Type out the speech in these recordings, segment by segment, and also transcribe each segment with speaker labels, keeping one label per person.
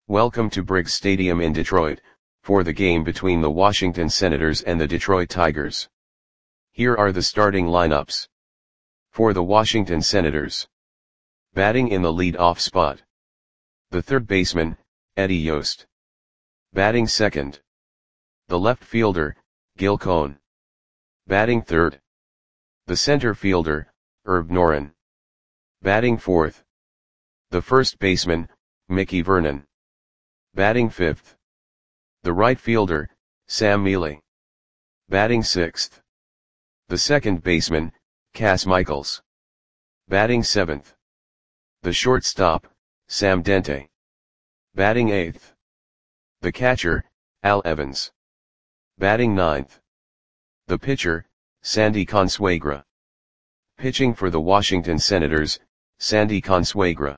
Speaker 1: Welcome to Briggs Stadium in Detroit, for the game between the Washington Senators and the Detroit Tigers. Here are the starting lineups. For the Washington Senators. Batting in the lead-off spot. The third baseman, Eddie Yost. Batting second. The left fielder, Gil Cohn. Batting third. The center fielder, Herb Noren. Batting fourth. The first baseman, Mickey Vernon. Batting fifth. The right fielder, Sam Mele. Batting sixth. The second baseman, Cas Michaels. Batting seventh. The shortstop, Sam Dente. Batting eighth. The catcher, Al Evans. Batting ninth. The pitcher, Sandy Consuegra. Pitching for the Washington Senators, Sandy Consuegra.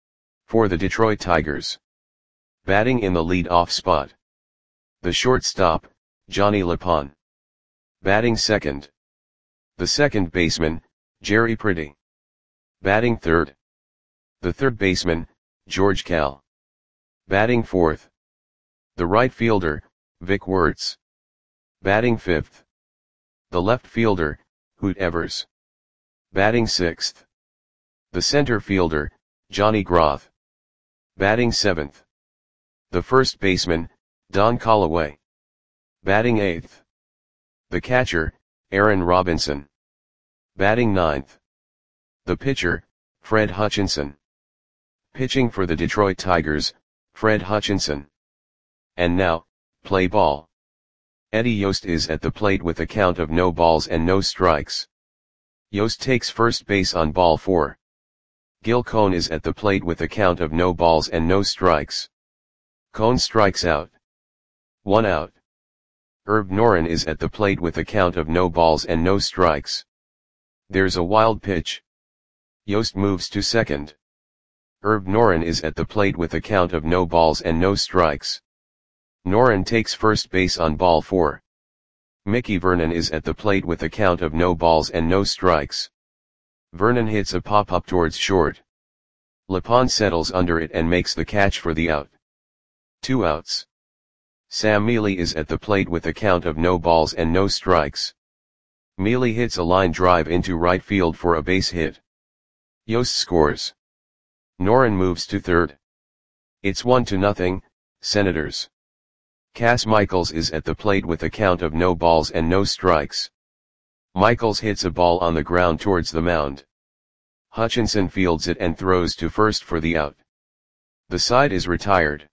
Speaker 1: For the Detroit Tigers. Batting in the lead-off spot. The shortstop, Johnny LePon. Batting second. The second baseman, Jerry Pretty. Batting third. The third baseman, George Kell. Batting fourth. The right fielder, Vic Wertz. Batting fifth. The left fielder, Hoot Evers. Batting sixth. The center fielder, Johnny Groth. Batting seventh. The first baseman, Don Callaway. Batting eighth. The catcher, Aaron Robinson. Batting ninth. The pitcher, Fred Hutchinson. Pitching for the Detroit Tigers, Fred Hutchinson. And now, play ball. Eddie Yost is at the plate with a count of no balls and no strikes. Yost takes first base on ball 4. Gil Cohn is at the plate with a count of no balls and no strikes. Cohn strikes out. 1 out. Herb Noren is at the plate with a count of no balls and no strikes. There's a wild pitch. Yost moves to second. Herb Noren is at the plate with a count of no balls and no strikes. Noren takes first base on ball 4. Mickey Vernon is at the plate with a count of no balls and no strikes. Vernon hits a pop-up towards short. LePon settles under it and makes the catch for the out. 2 outs. Sam Mele is at the plate with a count of no balls and no strikes. Mele hits a line drive into right field for a base hit. Yost scores. Noren moves to third. It's 1-0, Senators. Cas Michaels is at the plate with a count of no balls and no strikes. Michaels hits a ball on the ground towards the mound. Hutchinson fields it and throws to first for the out. The side is retired.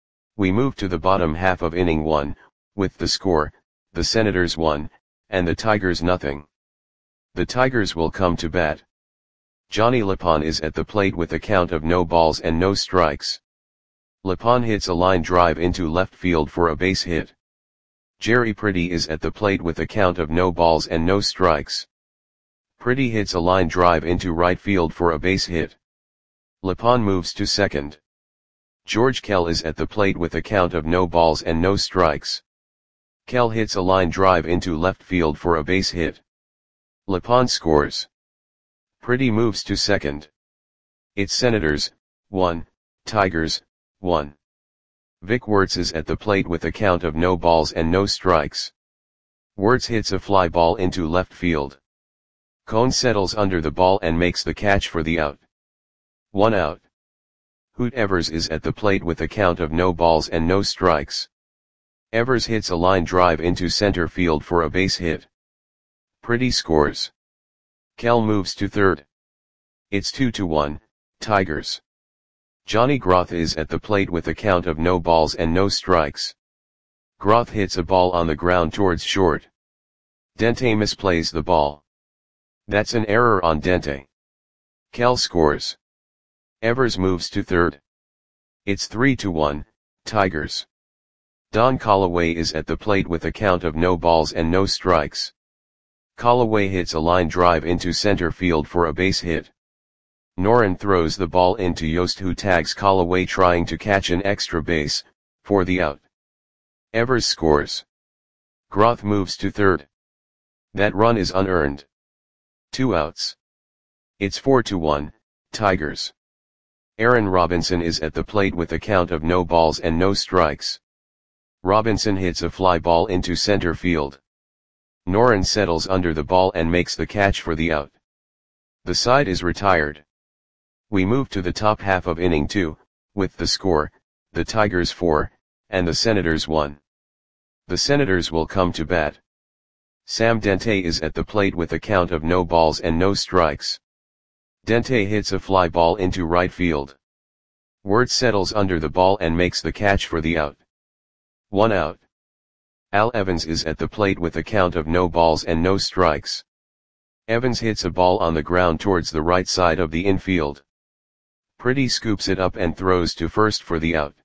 Speaker 1: We move to the bottom half of inning 1, with the score, the Senators 1, and the Tigers 0. The Tigers will come to bat. Johnny LePon is at the plate with a count of no balls and no strikes. LePon hits a line drive into left field for a base hit. Jerry Pretty is at the plate with a count of no balls and no strikes. Pretty hits a line drive into right field for a base hit. LePon moves to second. George Kell is at the plate with a count of no balls and no strikes. Kell hits a line drive into left field for a base hit. LePon scores. Pretty moves to second. It's Senators 1, Tigers 1. Vic Wertz is at the plate with a count of no balls and no strikes. Wertz hits a fly ball into left field. Cohn settles under the ball and makes the catch for the out. 1 out. Hoot Evers is at the plate with a count of no balls and no strikes. Evers hits a line drive into center field for a base hit. Pretty scores. Kell moves to third. It's 2-1, Tigers. Johnny Groth is at the plate with a count of no balls and no strikes. Groth hits a ball on the ground towards short. Dente misplays the ball. That's an error on Dente. Kell scores. Evers moves to third. It's 3-1, Tigers. Don Callaway is at the plate with a count of no balls and no strikes. Callaway hits a line drive into center field for a base hit. Noren throws the ball into Yost, who tags Callaway trying to catch an extra base, for the out. Evers scores. Groth moves to third. That run is unearned. 2 outs. It's 4-1, Tigers. Aaron Robinson is at the plate with a count of no balls and no strikes. Robinson hits a fly ball into center field. Noren settles under the ball and makes the catch for the out. The side is retired. We move to the top half of inning 2, with the score, the Tigers 4, and the Senators 1. The Senators will come to bat. Sam Dente is at the plate with a count of no balls and no strikes. Dente hits a fly ball into right field. Wirtz settles under the ball and makes the catch for the out. 1 out. Al Evans is at the plate with a count of no balls and no strikes. Evans hits a ball on the ground towards the right side of the infield. Pretty scoops it up and throws to first for the out.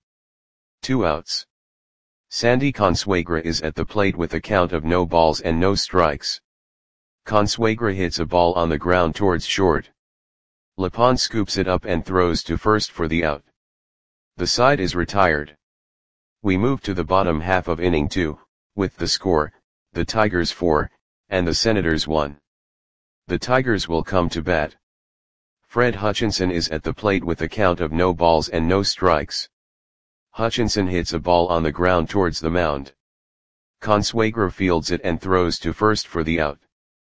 Speaker 1: 2 outs. Sandy Consuegra is at the plate with a count of no balls and no strikes. Consuegra hits a ball on the ground towards short. Lepond scoops it up and throws to first for the out. The side is retired. We move to the bottom half of inning 2, with the score, the Tigers 4, and the Senators 1. The Tigers will come to bat. Fred Hutchinson is at the plate with a count of no balls and no strikes. Hutchinson hits a ball on the ground towards the mound. Consuegra fields it and throws to first for the out.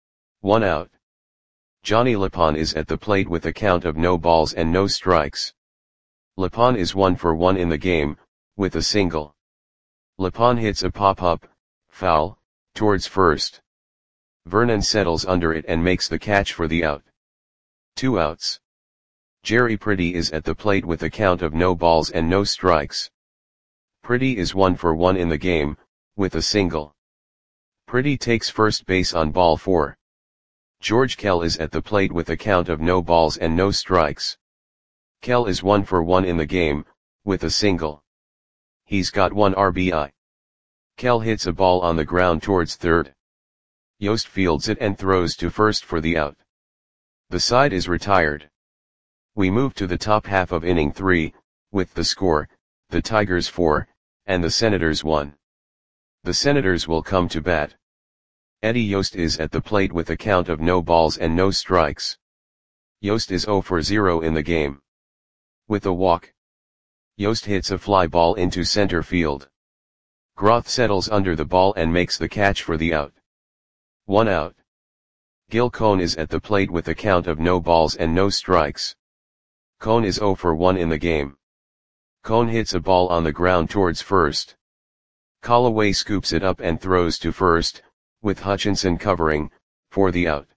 Speaker 1: 1 out. Johnny Lepond is at the plate with a count of no balls and no strikes. Lepond is 1 for 1 in the game, with a single. Lepond hits a pop-up, foul, towards first. Vernon settles under it and makes the catch for the out. 2 outs. Jerry Pretty is at the plate with a count of no balls and no strikes. Pretty is 1 for 1 in the game, with a single. Pretty takes first base on ball 4. George Kell is at the plate with a count of no balls and no strikes. Kell is 1 for 1 in the game, with a single. He's got 1 RBI. Kell hits a ball on the ground towards third. Yost fields it and throws to first for the out. The side is retired. We move to the top half of inning 3, with the score, the Tigers 4, and the Senators 1. The Senators will come to bat. Eddie Yost is at the plate with a count of no balls and no strikes. Yost is 0 for 0 in the game. With a walk. Yost hits a fly ball into center field. Groth settles under the ball and makes the catch for the out. 1 out. Gil Cohn is at the plate with a count of no balls and no strikes. Cohn is 0 for 1 in the game. Cohn hits a ball on the ground towards first. Callaway scoops it up and throws to first, with Hutchinson covering, for the out.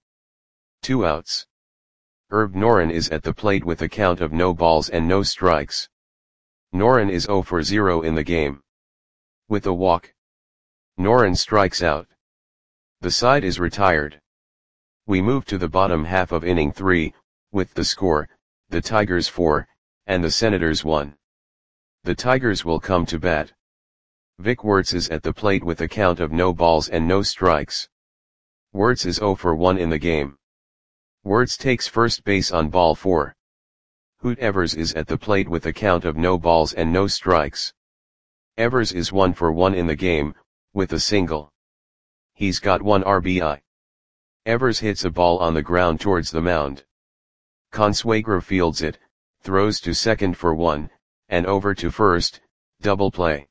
Speaker 1: 2 outs. Herb Noren is at the plate with a count of no balls and no strikes. Noren is 0 for 0 in the game. With a walk. Noren strikes out. The side is retired. We move to the bottom half of inning 3, with the score, the Tigers 4, and the Senators 1. The Tigers will come to bat. Vic Wirtz is at the plate with a count of no balls and no strikes. Wirtz is 0 for 1 in the game. Wirtz takes first base on ball 4. Hoot Evers is at the plate with a count of no balls and no strikes. Evers is 1 for 1 in the game, with a single. He's got 1 RBI. Evers hits a ball on the ground towards the mound. Consuegra fields it, throws to second for 1, and over to first, double play.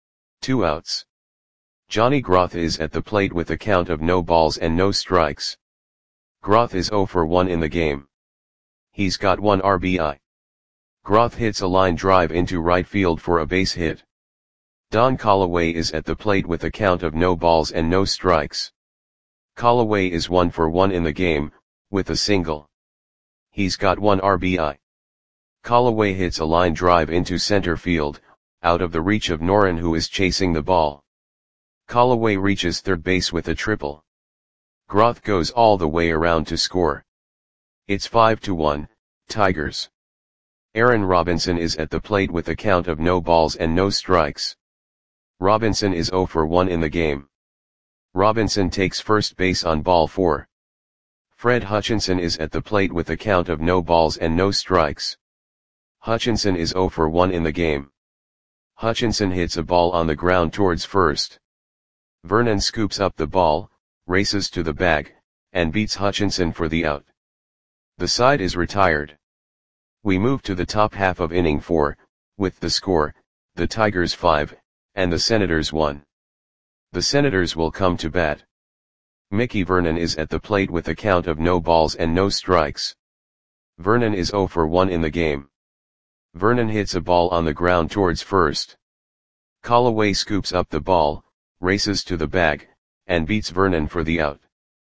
Speaker 1: 2 outs. Johnny Groth is at the plate with a count of no balls and no strikes. Groth is 0 for 1 in the game. He's got 1 RBI. Groth hits a line drive into right field for a base hit. Don Callaway is at the plate with a count of no balls and no strikes. Callaway is 1 for 1 in the game, with a single. He's got 1 RBI. Callaway hits a line drive into center field, out of the reach of Noren who is chasing the ball. Callaway reaches third base with a triple. Groth goes all the way around to score. It's 5-1, Tigers. Aaron Robinson is at the plate with a count of no balls and no strikes. Robinson is 0 for 1 in the game. Robinson takes first base on ball 4. Fred Hutchinson is at the plate with a count of no balls and no strikes. Hutchinson is 0 for 1 in the game. Hutchinson hits a ball on the ground towards first. Vernon scoops up the ball, races to the bag, and beats Hutchinson for the out. The side is retired. We move to the top half of inning 4, with the score, the Tigers 5, and the Senators 1. The Senators will come to bat. Mickey Vernon is at the plate with a count of no balls and no strikes. Vernon is 0 for 1 in the game. Vernon hits a ball on the ground towards first. Callaway scoops up the ball, races to the bag, and beats Vernon for the out.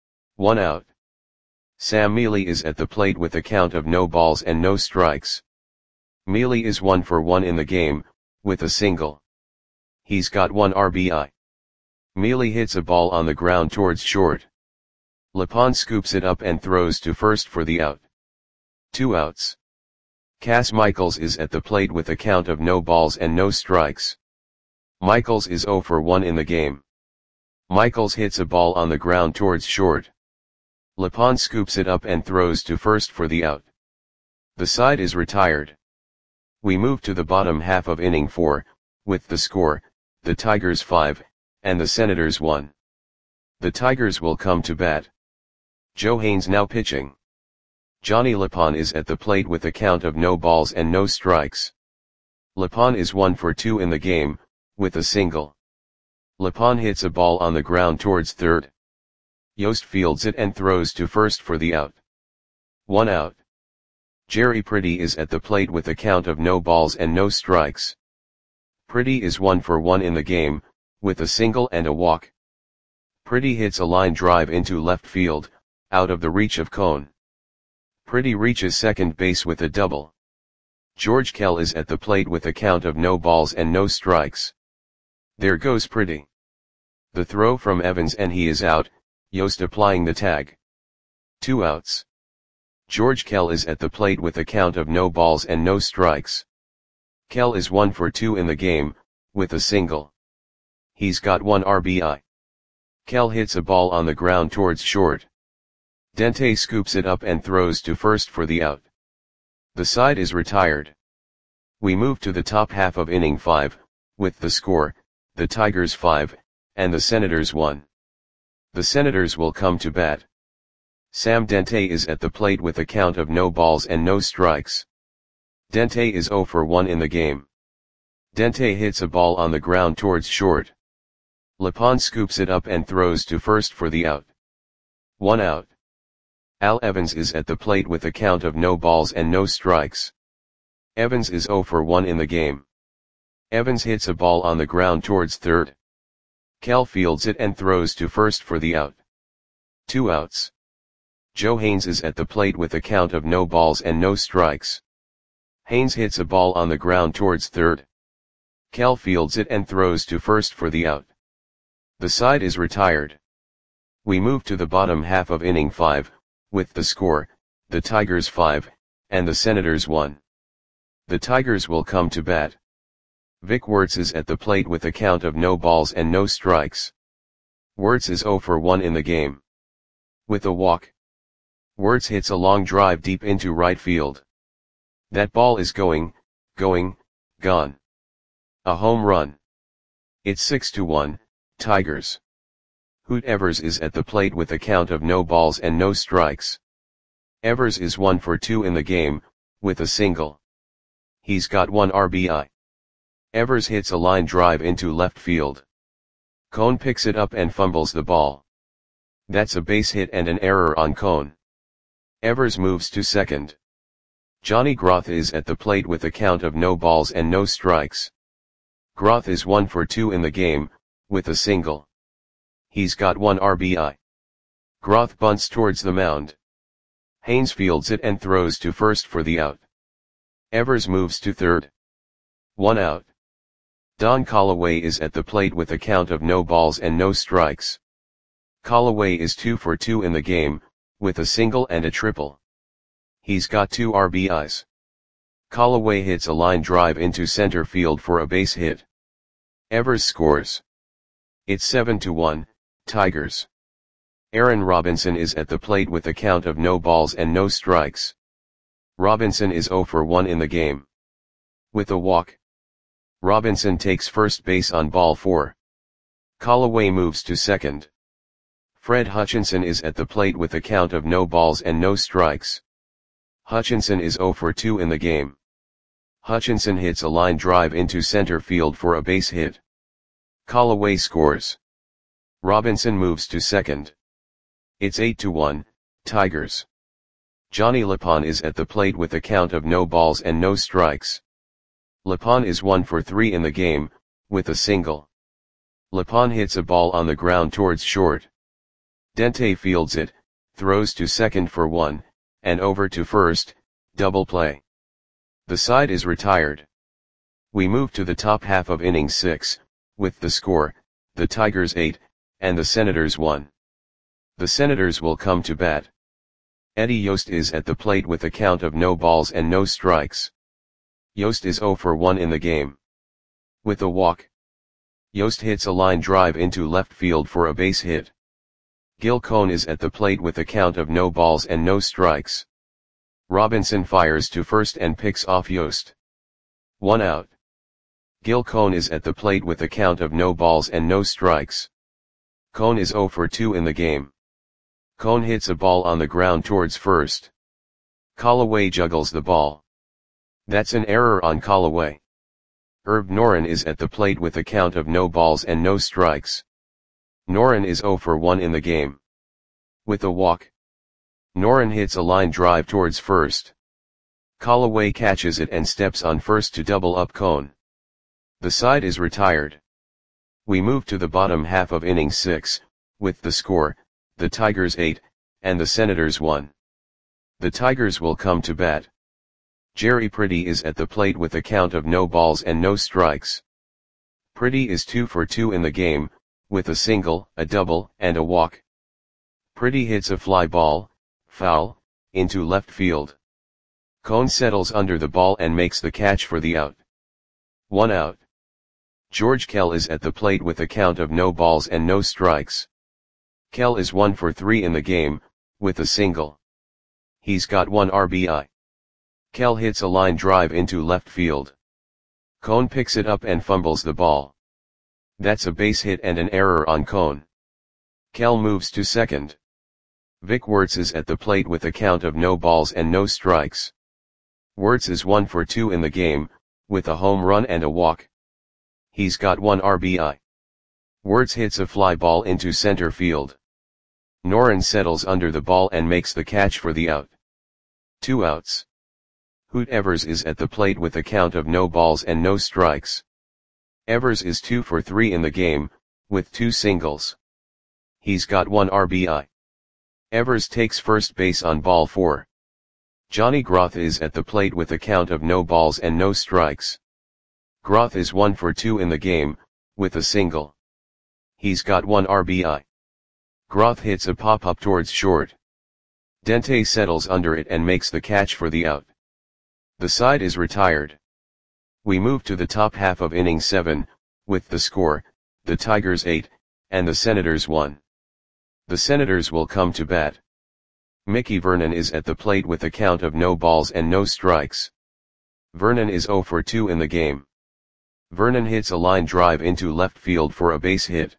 Speaker 1: 1 out. Sam Mealy is at the plate with a count of no balls and no strikes. Mealy is 1 for 1 in the game, with a single. He's got 1 RBI. Mealy hits a ball on the ground towards short. Lepond scoops it up and throws to first for the out. 2 outs. Cass Michaels is at the plate with a count of no balls and no strikes. Michaels is 0 for 1 in the game. Michaels hits a ball on the ground towards short. Lepond scoops it up and throws to first for the out. The side is retired. We move to the bottom half of inning 4, with the score, the Tigers 5, and the Senators 1. The Tigers will come to bat. Joe Haynes now pitching. Johnny Lepond is at the plate with a count of no balls and no strikes. Lepond is 1 for 2 in the game, with a single. Lepond hits a ball on the ground towards third. Yost fields it and throws to first for the out. 1 out. Jerry Pretty is at the plate with a count of no balls and no strikes. Pretty is 1 for 1 in the game, with a single and a walk. Pretty hits a line drive into left field, out of the reach of Cone. Pretty reaches second base with a double. George Kell is at the plate with a count of no balls and no strikes. There goes Pretty. The throw from Evans and he is out, Yost applying the tag. 2 outs. George Kell is at the plate with a count of no balls and no strikes. Kell is 1 for 2 in the game, with a single. He's got 1 RBI. Kell hits a ball on the ground towards short. Dente scoops it up and throws to first for the out. The side is retired. We move to the top half of inning 5, with the score, the Tigers 5, and the Senators 1. The Senators will come to bat. Sam Dente is at the plate with a count of no balls and no strikes. Dente is 0 for 1 in the game. Dente hits a ball on the ground towards short. Lepond scoops it up and throws to first for the out. 1 out. Al Evans is at the plate with a count of no balls and no strikes. Evans is 0 for 1 in the game. Evans hits a ball on the ground towards third. Kell fields it and throws to first for the out. 2 outs. Joe Haynes is at the plate with a count of no balls and no strikes. Haynes hits a ball on the ground towards third. Kell fields it and throws to first for the out. The side is retired. We move to the bottom half of inning 5, with the score, the Tigers 5, and the Senators 1. The Tigers will come to bat. Vic Wertz is at the plate with a count of no balls and no strikes. Wertz is 0 for 1 in the game. With a walk. Wertz hits a long drive deep into right field. That ball is gone. A home run. It's 6-1, Tigers. Hoot Evers is at the plate with a count of no balls and no strikes. Evers is 1 for 2 in the game, with a single. He's got 1 RBI. Evers hits a line drive into left field. Cone picks it up and fumbles the ball. That's a base hit and an error on Cone. Evers moves to second. Johnny Groth is at the plate with a count of no balls and no strikes. Groth is 1 for 2 in the game, with a single. He's got 1 RBI. Groth bunts towards the mound. Haynes fields it and throws to first for the out. Evers moves to third. 1 out. Don Callaway is at the plate with a count of no balls and no strikes. Callaway is 2 for 2 in the game, with a single and a triple. He's got 2 RBIs. Callaway hits a line drive into center field for a base hit. Evers scores. It's 7-1, Tigers. Aaron Robinson is at the plate with a count of no balls and no strikes. Robinson is 0 for 1 in the game. With a walk. Robinson takes first base on ball 4. Callaway moves to second. Fred Hutchinson is at the plate with a count of no balls and no strikes. Hutchinson is 0 for 2 in the game. Hutchinson hits a line drive into center field for a base hit. Callaway scores. Robinson moves to second. It's 8-1, Tigers. Johnny LePon is at the plate with a count of no balls and no strikes. LePon is 1 for 3 in the game, with a single. LePon hits a ball on the ground towards short. Dente fields it, throws to second for 1, and over to first, double play. The side is retired. We move to the top half of inning 6, with the score, the Tigers 8, and the Senators 1. The Senators will come to bat. Eddie Yost is at the plate with a count of no balls and no strikes. Yost is 0 for 1 in the game. With a walk. Yost hits a line drive into left field for a base hit. Gil Cone is at the plate with a count of no balls and no strikes. Robinson fires to first and picks off Yost. 1 out. Gil Cone is at the plate with a count of no balls and no strikes. Cone is 0 for 2 in the game. Cone hits a ball on the ground towards first. Callaway juggles the ball. That's an error on Callaway. Herb Noren is at the plate with a count of no balls and no strikes. Noren is 0 for 1 in the game. With a walk. Noren hits a line drive towards first. Callaway catches it and steps on first to double up Cone. The side is retired. We move to the bottom half of inning 6, with the score, the Tigers 8, and the Senators 1. The Tigers will come to bat. Jerry Pretty is at the plate with a count of no balls and no strikes. Pretty is 2 for 2 in the game, with a single, a double, and a walk. Pretty hits a fly ball, foul, into left field. Cone settles under the ball and makes the catch for the out. 1 out. George Kell is at the plate with a count of no balls and no strikes. Kell is 1 for 3 in the game, with a single. He's got 1 RBI. Kell hits a line drive into left field. Cone picks it up and fumbles the ball. That's a base hit and an error on Cone. Kell moves to second. Vic Wertz is at the plate with a count of no balls and no strikes. Wertz is 1 for 2 in the game, with a home run and a walk. He's got 1 RBI. Wertz hits a fly ball into center field. Noren settles under the ball and makes the catch for the out. 2 outs. Hoot Evers is at the plate with a count of no balls and no strikes. Evers is 2 for 3 in the game, with 2 singles. He's got 1 RBI. Evers takes first base on ball 4. Johnny Groth is at the plate with a count of no balls and no strikes. Groth is 1 for 2 in the game, with a single. He's got 1 RBI. Groth hits a pop-up towards short. Dente settles under it and makes the catch for the out. The side is retired. We move to the top half of inning 7, with the score, the Tigers 8, and the Senators 1. The Senators will come to bat. Mickey Vernon is at the plate with a count of no balls and no strikes. Vernon is 0 for 2 in the game. Vernon hits a line drive into left field for a base hit.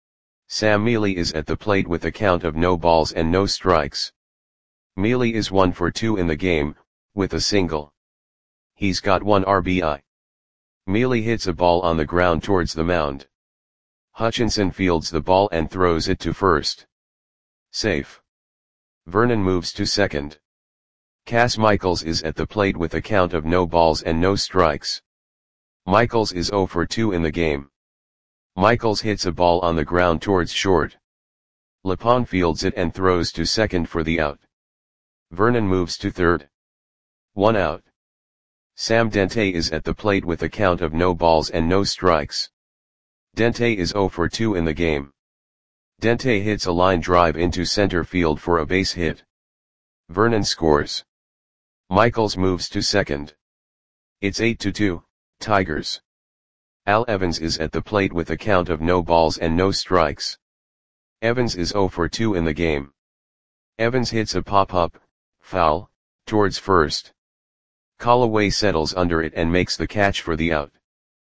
Speaker 1: Sam Mealy is at the plate with a count of no balls and no strikes. Mealy is 1 for 2 in the game, with a single. He's got 1 RBI. Mealy hits a ball on the ground towards the mound. Hutchinson fields the ball and throws it to first. Safe. Vernon moves to second. Cass Michaels is at the plate with a count of no balls and no strikes. Michaels is 0 for 2 in the game. Michaels hits a ball on the ground towards short. LePon fields it and throws to second for the out. Vernon moves to third. 1 out. Sam Dente is at the plate with a count of no balls and no strikes. Dente is 0 for 2 in the game. Dente hits a line drive into center field for a base hit. Vernon scores. Michaels moves to second. It's 8-2, Tigers. Al Evans is at the plate with a count of no balls and no strikes. Evans is 0 for 2 in the game. Evans hits a pop-up, foul, towards first. Callaway settles under it and makes the catch for the out.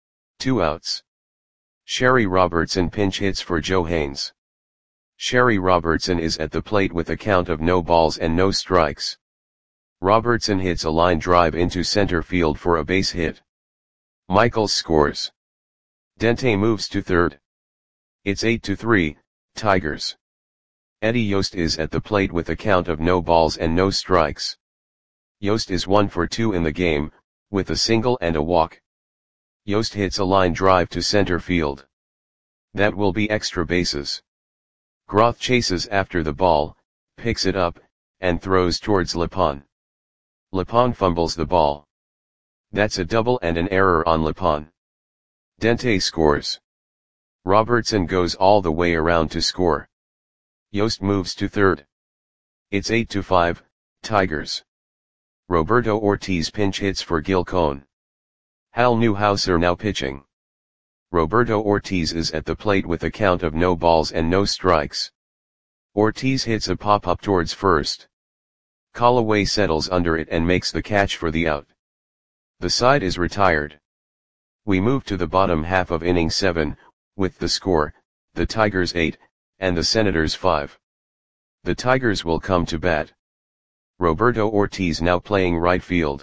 Speaker 1: 2 outs. Sherry Robertson pinch hits for Joe Haynes. Sherry Robertson is at the plate with a count of no balls and no strikes. Robertson hits a line drive into center field for a base hit. Michaels scores. Dente moves to third. It's 8-3, Tigers. Eddie Yost is at the plate with a count of no balls and no strikes. Yost is 1 for 2 in the game, with a single and a walk. Yost hits a line drive to center field. That will be extra bases. Groth chases after the ball, picks it up, and throws towards Lepon. Lepon fumbles the ball. That's a double and an error on Lepon. Dente scores. Robertson goes all the way around to score. Yost moves to third. It's 8-5, Tigers. Roberto Ortiz pinch hits for Gil Cohn. Hal Newhouser now pitching. Roberto Ortiz is at the plate with a count of no balls and no strikes. Ortiz hits a pop-up towards first. Callaway settles under it and makes the catch for the out. The side is retired. We move to the bottom half of inning 7, with the score, the Tigers 8, and the Senators 5. The Tigers will come to bat. Roberto Ortiz now playing right field.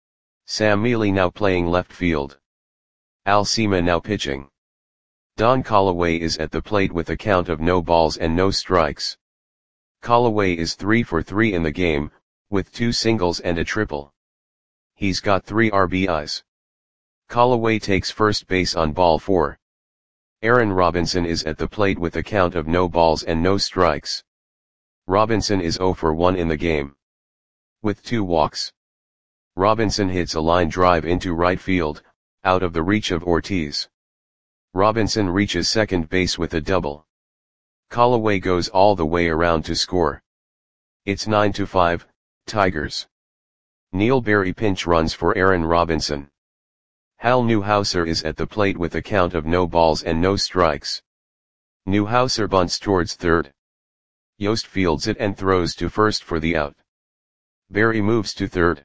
Speaker 1: Sam Mealy now playing left field. Al Cima now pitching. Don Callaway is at the plate with a count of no balls and no strikes. Callaway is 3 for 3 in the game, with 2 singles and a triple. He's got 3 RBIs. Callaway takes first base on ball 4. Aaron Robinson is at the plate with a count of no balls and no strikes. Robinson is 0 for 1 in the game, with 2 walks. Robinson hits a line drive into right field, out of the reach of Ortiz. Robinson reaches second base with a double. Callaway goes all the way around to score. It's 9-5, Tigers. Neil Berry pinch runs for Aaron Robinson. Hal Newhouser is at the plate with a count of no balls and no strikes. Newhouser bunts towards third. Yost fields it and throws to first for the out. Berry moves to third.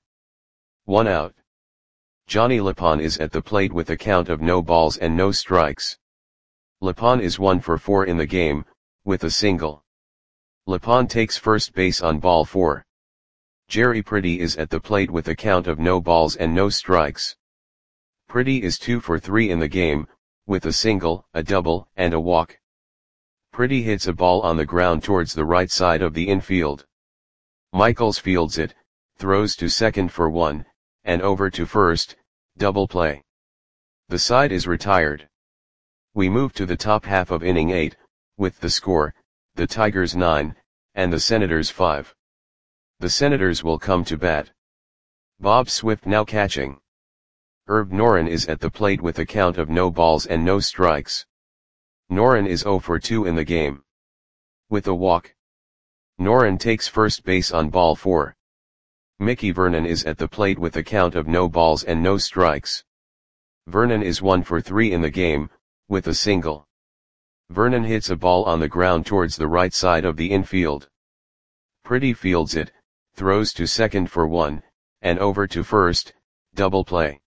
Speaker 1: 1 out. Johnny Lepon is at the plate with a count of no balls and no strikes. Lepon is 1 for 4 in the game, with a single. Lepon takes first base on ball 4. Jerry Pretty is at the plate with a count of no balls and no strikes. Pretty is 2 for 3 in the game, with a single, a double, and a walk. Pretty hits a ball on the ground towards the right side of the infield. Michaels fields it, throws to second for 1, and over to first, double play. The side is retired. We move to the top half of inning 8, with the score, the Tigers 9, and the Senators 5. The Senators will come to bat. Bob Swift now catching. Herb Noren is at the plate with a count of no balls and no strikes. Noren is 0 for 2 in the game, with a walk. Noren takes first base on ball 4. Mickey Vernon is at the plate with a count of no balls and no strikes. Vernon is 1 for 3 in the game, with a single. Vernon hits a ball on the ground towards the right side of the infield. Pretty fields it, throws to second for 1, and over to first, double play.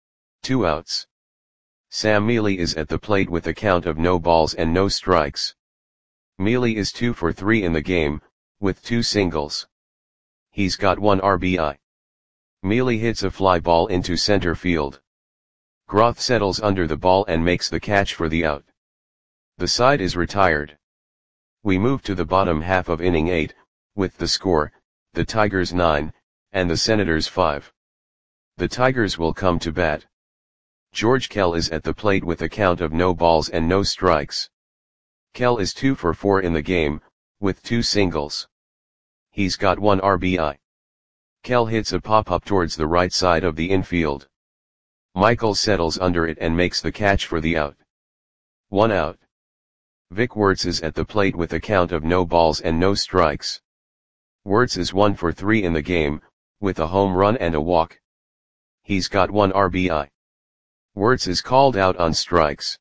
Speaker 1: 2 outs. Sam Mealy is at the plate with a count of no balls and no strikes. Mealy is 2 for 3 in the game, with 2 singles. He's got 1 RBI. Mealy hits a fly ball into center field. Groth settles under the ball and makes the catch for the out. The side is retired. We move to the bottom half of inning 8, with the score, the Tigers 9, and the Senators 5. The Tigers will come to bat. George Kell is at the plate with a count of no balls and no strikes. Kell is 2 for 4 in the game, with 2 singles. He's got 1 RBI. Kell hits a pop-up towards the right side of the infield. Michael settles under it and makes the catch for the out. 1 out. Vic Wertz is at the plate with a count of no balls and no strikes. Wertz is 1 for 3 in the game, with a home run and a walk. He's got 1 RBI. Wertz is called out on strikes.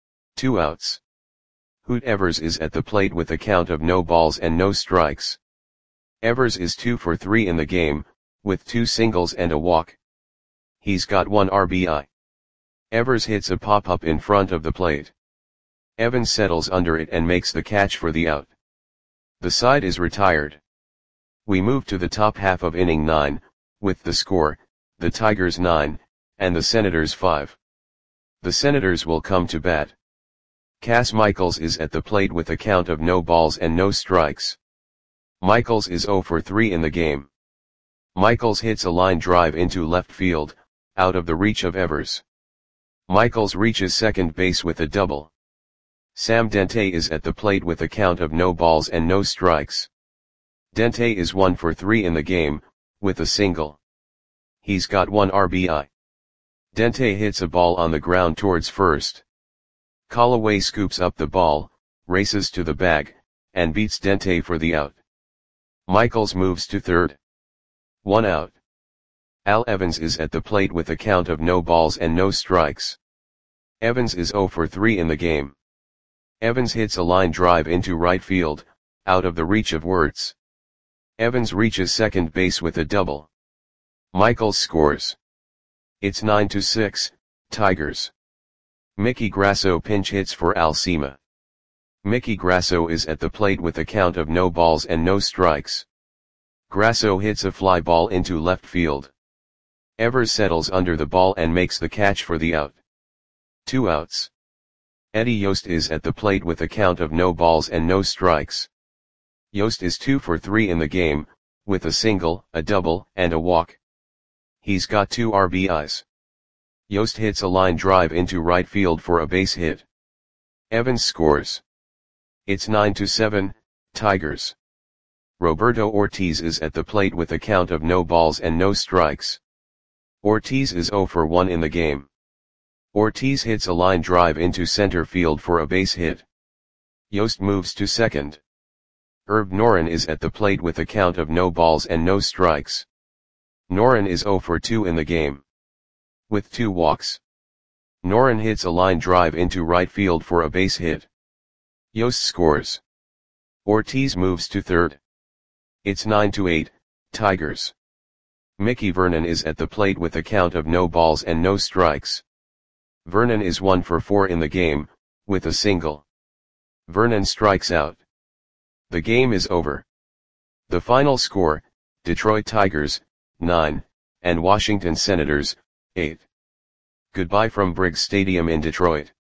Speaker 1: 2 outs. Hoot Evers is at the plate with a count of no balls and no strikes. Evers is 2 for 3 in the game, with 2 singles and a walk. He's got 1 RBI. Evers hits a pop-up in front of the plate. Evans settles under it and makes the catch for the out. The side is retired. We move to the top half of inning 9, with the score, the Tigers 9, and the Senators 5. The Senators will come to bat. Cas Michaels is at the plate with a count of no balls and no strikes. Michaels is 0 for 3 in the game. Michaels hits a line drive into left field, out of the reach of Evers. Michaels reaches second base with a double. Sam Dente is at the plate with a count of no balls and no strikes. Dente is 1 for 3 in the game, with a single. He's got 1 RBI. Dente hits a ball on the ground towards first. Callaway scoops up the ball, races to the bag, and beats Dente for the out. Michaels moves to third. 1 out. Al Evans is at the plate with a count of no balls and no strikes. Evans is 0 for 3 in the game. Evans hits a line drive into right field, out of the reach of Wirtz. Evans reaches second base with a double. Michaels scores. It's 9-6, Tigers. Mickey Grasso pinch hits for Alcima. Mickey Grasso is at the plate with a count of no balls and no strikes. Grasso hits a fly ball into left field. Evers settles under the ball and makes the catch for the out. 2 outs. Eddie Yost is at the plate with a count of no balls and no strikes. Yost is 2 for 3 in the game, with a single, a double, and a walk. He's got 2 RBIs. Yost hits a line drive into right field for a base hit. Evans scores. It's 9-7, Tigers. Roberto Ortiz is at the plate with a count of no balls and no strikes. Ortiz is 0 for 1 in the game. Ortiz hits a line drive into center field for a base hit. Yost moves to second. Herb Noren is at the plate with a count of no balls and no strikes. Noren is 0 for 2 in the game. With 2 walks. Noren hits a line drive into right field for a base hit. Yost scores. Ortiz moves to third. It's 9-8, Tigers. Mickey Vernon is at the plate with a count of no balls and no strikes. Vernon is 1 for 4 in the game, with a single. Vernon strikes out. The game is over. The final score, Detroit Tigers, 9, and Washington Senators, 8. Goodbye from Briggs Stadium in Detroit.